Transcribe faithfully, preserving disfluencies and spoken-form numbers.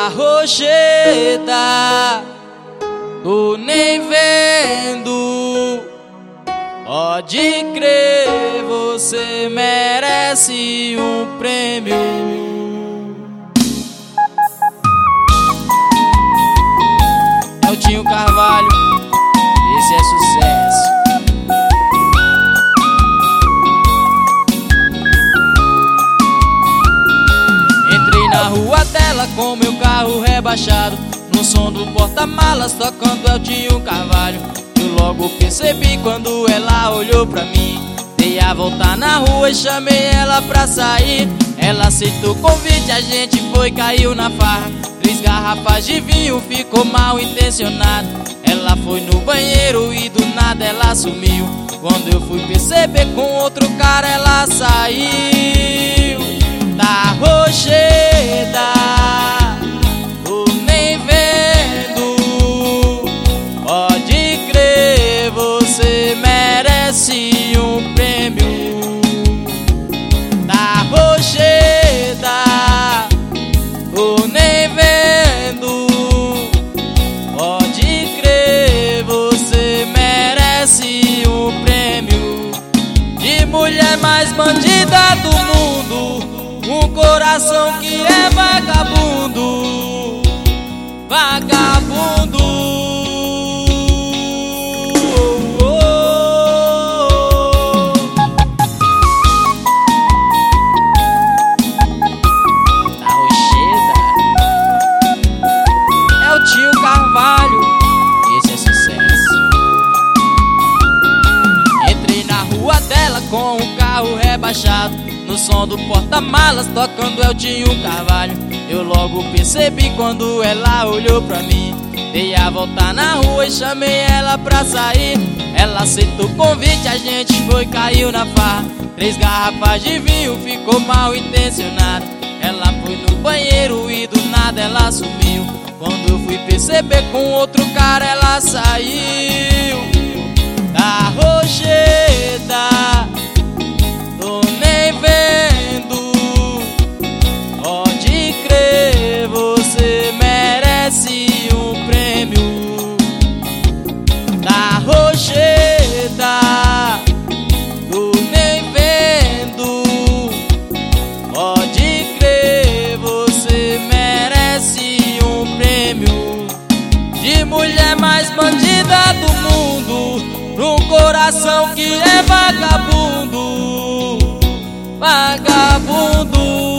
da Rocheda, tô nem vendo. Pode crer, você merece um prêmio. Eltinho Carvalho, esse é sucesso. Entrei na rua dela com meu carro rebaixado, no som do porta-malas tocando Eltinho Carvalho. Eu logo percebi quando ela olhou pra mim. Dei a volta na rua e chamei ela pra sair. Ela aceitou o convite, a gente foi, caiu na farra. Três garrafas de vinho, ficou mal intencionado. Ela foi no banheiro e do nada ela sumiu. Quando eu fui perceber, com outro cara ela saiu. Da Rocheda, tô nem vendo. Pode crer, você merece um prêmio. Da Rocheda, tô nem vendo. Pode crer, você merece um prêmio. De mulher mais bandida do mundo, um coração que é vagabundo. Vagabundo. Oh, oh, oh. Da Rocheda, Eltinho Carvalho, esse é sucesso. Entrei na rua dela com o carro rebaixado, no som do porta-malas tocando Eltinho Carvalho. Eu logo percebi quando ela olhou pra mim. Dei a volta na rua e chamei ela pra sair. Ela aceitou o convite, a gente foi, caiu na farra. Três garrafas de vinho, ficou mal intencionado. Ela foi no banheiro e do nada ela sumiu. Quando eu fui perceber, com outro cara ela saiu. Da Rocheda, tô nem vendo. Pode crer, você merece um prêmio. Da Rocheda, tô nem vendo. Pode crer, você merece um prêmio. De mulher mais bandida do mundo, num coração que é vagabundo. Vagabundo.